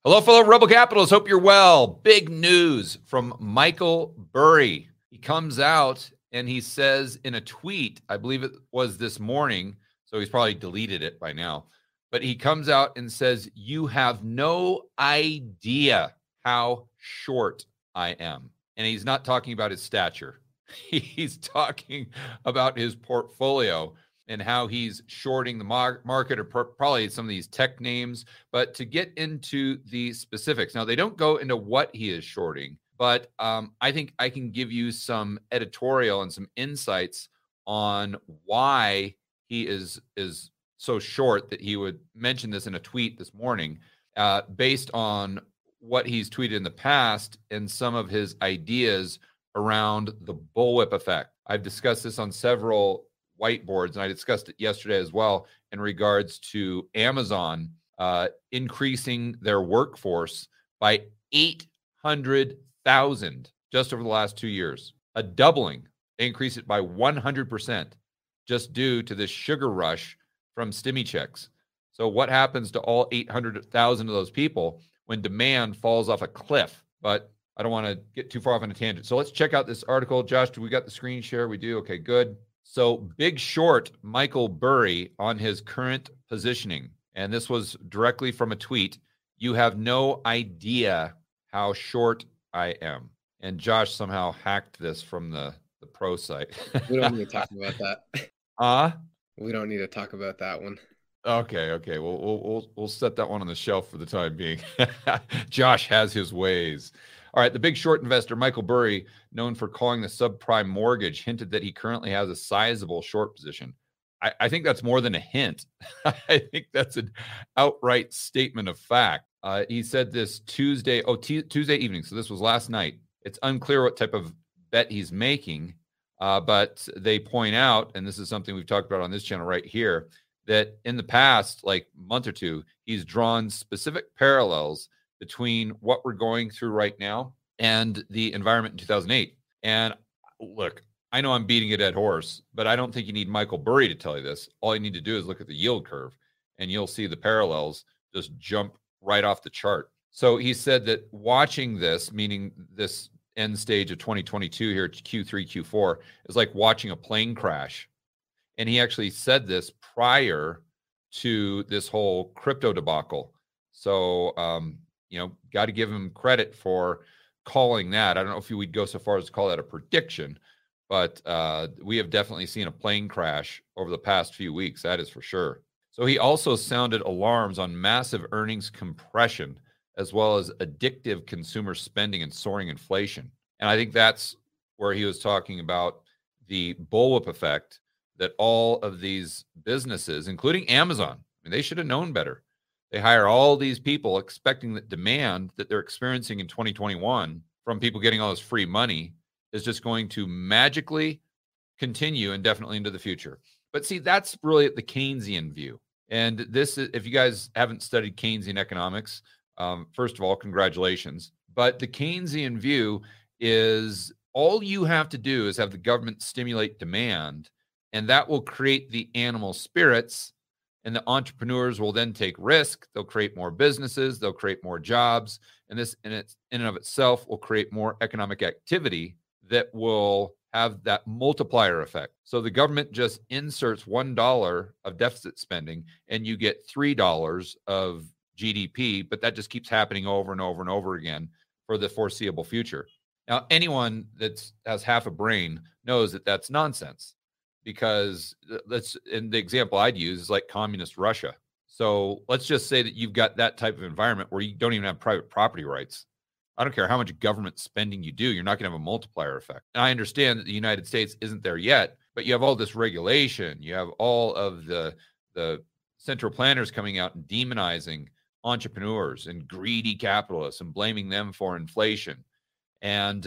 Hello, fellow Rebel Capitalists. Hope you're well. Big news from Michael Burry. He comes out and he says in a tweet, I believe it was this morning, so he's probably deleted it by now, but he comes out and says, "You have no idea how short I am." And he's not talking about his stature. He's talking about his portfolio and how he's shorting the market, or probably some of these tech names. But to get into the specifics, now they don't go into what he is shorting, but I think I can give you some editorial and some insights on why he is so short that he would mention this in a tweet this morning, based on what he's tweeted in the past and some of his ideas around the bullwhip effect. I've discussed this on several whiteboards, and I discussed it yesterday as well in regards to Amazon increasing their workforce by 800,000 just over the last 2 years, a doubling. They increased it by 100% just due to this sugar rush from stimmy checks. So what happens to all 800,000 of those people when demand falls off a cliff? But I don't want to get too far off on a tangent. So let's check out this article. Josh, do we got the screen share? We do. Okay, good. So big short Michael Burry on his current positioning. And this was directly from a tweet. "You have no idea how short I am." And Josh somehow hacked this from the pro site. We don't need to talk about that. We don't need to talk about that one. Okay. We'll set that one on the shelf for the time being. Josh has his ways. All right, the big short investor, Michael Burry, known for calling the subprime mortgage, hinted that he currently has a sizable short position. I think that's more than a hint. I think that's an outright statement of fact. He said this Tuesday evening, so this was last night. It's unclear what type of bet he's making, but they point out, and this is something we've talked about on this channel right here, that in the past, like month or two, he's drawn specific parallels between what we're going through right now and the environment in 2008. And look, I know I'm beating a dead horse, but I don't think you need Michael Burry to tell you this. All you need to do is look at the yield curve, and you'll see the parallels just jump right off the chart. So he said that watching this, meaning this end stage of 2022 here, Q3, Q4, is like watching a plane crash. And he actually said this prior to this whole crypto debacle. So, got to give him credit for calling that. I don't know if we'd go so far as to call that a prediction, but we have definitely seen a plane crash over the past few weeks. That is for sure. So he also sounded alarms on massive earnings compression, as well as addictive consumer spending and soaring inflation. And I think that's where he was talking about the bullwhip effect, that all of these businesses, including Amazon, they should have known better. They hire all these people expecting that demand that they're experiencing in 2021 from people getting all this free money is just going to magically continue indefinitely into the future. But see, that's really the Keynesian view. And this is, if you guys haven't studied Keynesian economics, first of all, congratulations. But the Keynesian view is all you have to do is have the government stimulate demand, and that will create the animal spirits, and the entrepreneurs will then take risk. They'll create more businesses. They'll create more jobs. And this in and of itself will create more economic activity that will have that multiplier effect. So the government just inserts $1 of deficit spending and you get $3 of GDP, but that just keeps happening over and over and over again for the foreseeable future. Now, anyone that has half a brain knows that that's nonsense, because and the example I'd use is like communist Russia. So let's just say that you've got that type of environment where you don't even have private property rights. I don't care how much government spending you do, you're not going to have a multiplier effect. And I understand that the United States isn't there yet, but you have all this regulation. You have all of the central planners coming out and demonizing entrepreneurs and greedy capitalists and blaming them for inflation. And,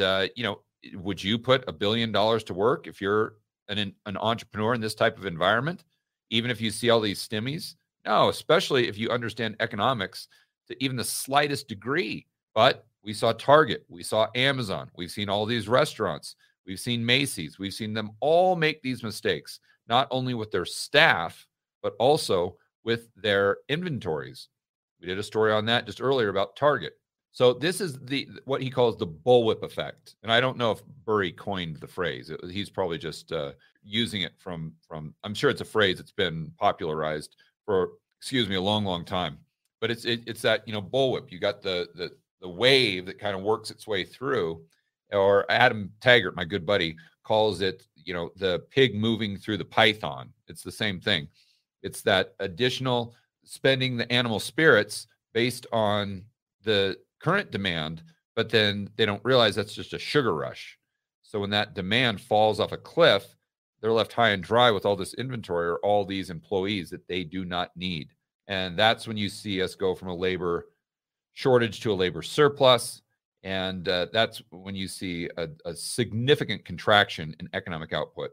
would you put $1 billion to work if you're an entrepreneur in this type of environment, even if you see all these stimmies? No, especially if you understand economics to even the slightest degree. But we saw Target, we saw Amazon, we've seen all these restaurants, we've seen Macy's, we've seen them all make these mistakes, not only with their staff, but also with their inventories. We did a story on that just earlier about Target. So this is what he calls the bullwhip effect. And I don't know if Burry coined the phrase. He's probably just using it from, I'm sure it's a phrase that's been popularized for, a long, long time. But it's that, bullwhip. You got the wave that kind of works its way through, or Adam Taggart, my good buddy, calls it, the pig moving through the python. It's the same thing. It's that additional spending the animal spirits based on the current demand, but then they don't realize that's just a sugar rush. So when that demand falls off a cliff, they're left high and dry with all this inventory or all these employees that they do not need. And that's when you see us go from a labor shortage to a labor surplus. And that's when you see a significant contraction in economic output.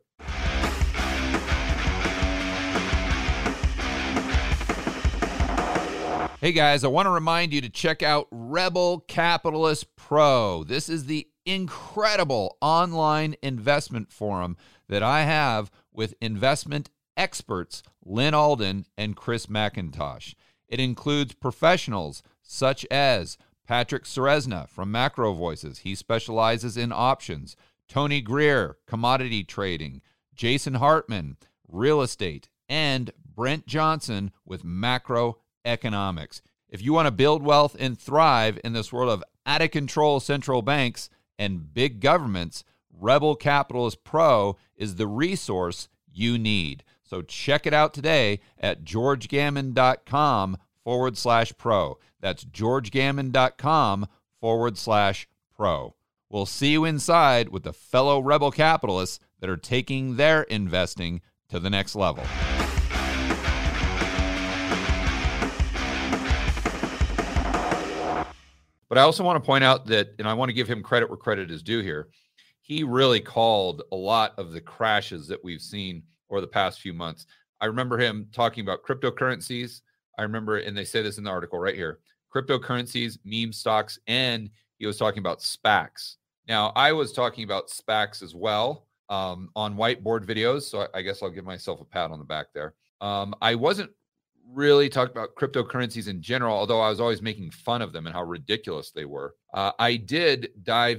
Hey guys, I want to remind you to check out Rebel Capitalist Pro. This is the incredible online investment forum that I have with investment experts Lynn Alden and Chris McIntosh. It includes professionals such as Patrick Ceresna from Macro Voices. He specializes in options. Tony Greer, commodity trading. Jason Hartman, real estate. And Brent Johnson with macro economics. If you want to build wealth and thrive in this world of out-of-control central banks and big governments, Rebel Capitalist Pro is the resource you need. So check it out today at georgegammon.com/pro. That's georgegammon.com/pro. We'll see you inside with the fellow Rebel capitalists that are taking their investing to the next level. But I also want to point out that, and I want to give him credit where credit is due here, he really called a lot of the crashes that we've seen over the past few months. I remember him talking about cryptocurrencies. I remember, and they say this in the article right here, cryptocurrencies, meme stocks, and he was talking about SPACs. Now, I was talking about SPACs as well on whiteboard videos, so I guess I'll give myself a pat on the back there. I wasn't really talked about cryptocurrencies in general, although I was always making fun of them and how ridiculous they were. I did dive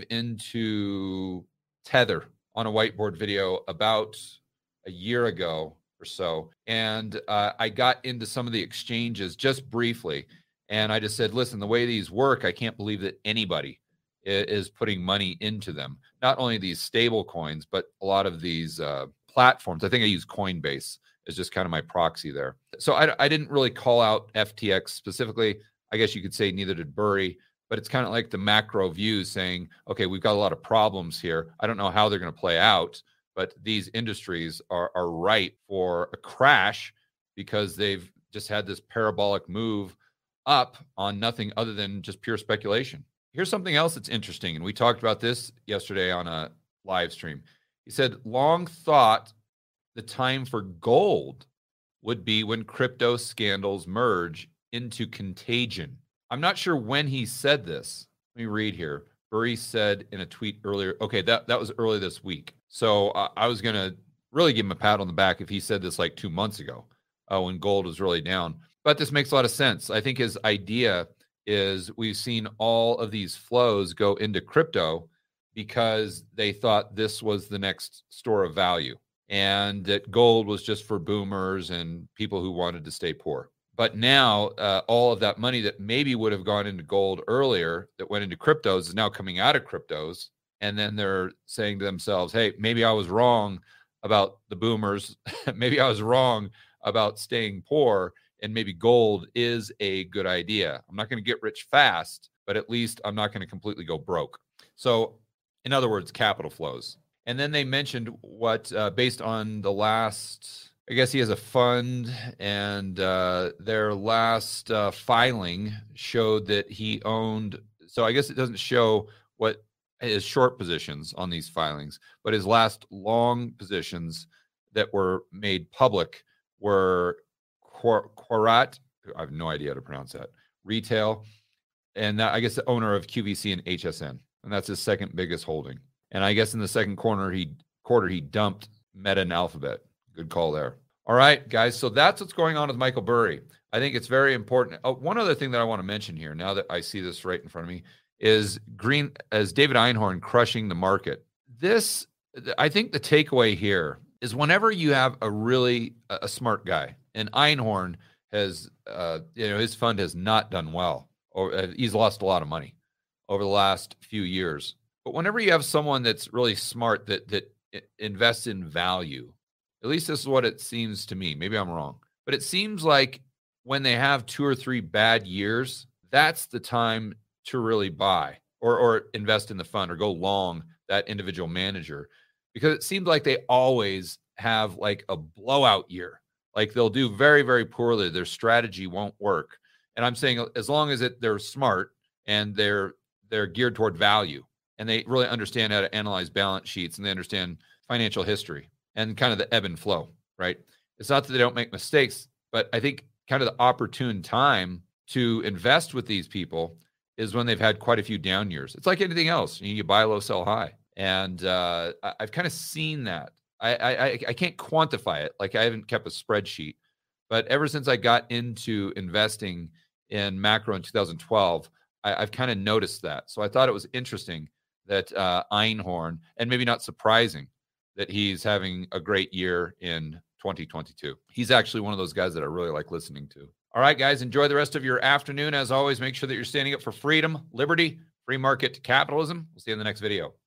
into Tether on a whiteboard video about a year ago or so, and I got into some of the exchanges just briefly, and I just said, listen, the way these work, I can't believe that anybody is putting money into them. Not only these stable coins, but a lot of these platforms. I think I use Coinbase is just kind of my proxy there. So I didn't really call out FTX specifically. I guess you could say neither did Burry, but it's kind of like the macro view saying, okay, we've got a lot of problems here. I don't know how they're going to play out, but these industries are ripe for a crash because they've just had this parabolic move up on nothing other than just pure speculation. Here's something else that's interesting, and we talked about this yesterday on a live stream. He said, long thought the time for gold would be when crypto scandals merge into contagion. I'm not sure when he said this. Let me read here. Burry said in a tweet earlier, okay, that was early this week. So I was going to really give him a pat on the back if he said this like 2 months ago when gold was really down. But this makes a lot of sense. I think his idea is we've seen all of these flows go into crypto because they thought this was the next store of value, and that gold was just for boomers and people who wanted to stay poor. But now all of that money that maybe would have gone into gold earlier that went into cryptos is now coming out of cryptos. And then they're saying to themselves, hey, maybe I was wrong about the boomers. Maybe I was wrong about staying poor. And maybe gold is a good idea. I'm not going to get rich fast, but at least I'm not going to completely go broke. So in other words, capital flows. And then they mentioned what, based on the last, I guess he has a fund, and their last filing showed that he owned, so I guess it doesn't show what his short positions on these filings, but his last long positions that were made public were Quarat, I have no idea how to pronounce that, retail, and that, I guess the owner of QVC and HSN, and that's his second biggest holding. And I guess in the second quarter, he dumped Meta and Alphabet. Good call there. All right, guys. So that's what's going on with Michael Burry. I think it's very important. Oh, one other thing that I want to mention here, now that I see this right in front of me, is David Einhorn crushing the market. I think the takeaway here is whenever you have a smart guy, and Einhorn has, his fund has not done well, or he's lost a lot of money over the last few years. But whenever you have someone that's really smart that invests in value, at least this is what it seems to me. Maybe I'm wrong, but it seems like when they have 2 or 3 bad years, that's the time to really buy or invest in the fund or go long that individual manager, because it seems like they always have like a blowout year. Like they'll do very, very poorly. Their strategy won't work. And I'm saying as long as they're smart and they're geared toward value and they really understand how to analyze balance sheets and they understand financial history and kind of the ebb and flow, right? It's not that they don't make mistakes, but I think kind of the opportune time to invest with these people is when they've had quite a few down years. It's like anything else. You buy low, sell high. And I've kind of seen that. I can't quantify it. Like I haven't kept a spreadsheet, but ever since I got into investing in macro in 2012, I've kind of noticed that. So I thought it was interesting that Einhorn, and maybe not surprising, that he's having a great year in 2022. He's actually one of those guys that I really like listening to. All right, guys, enjoy the rest of your afternoon. As always, make sure that you're standing up for freedom, liberty, free market capitalism. We'll see you in the next video.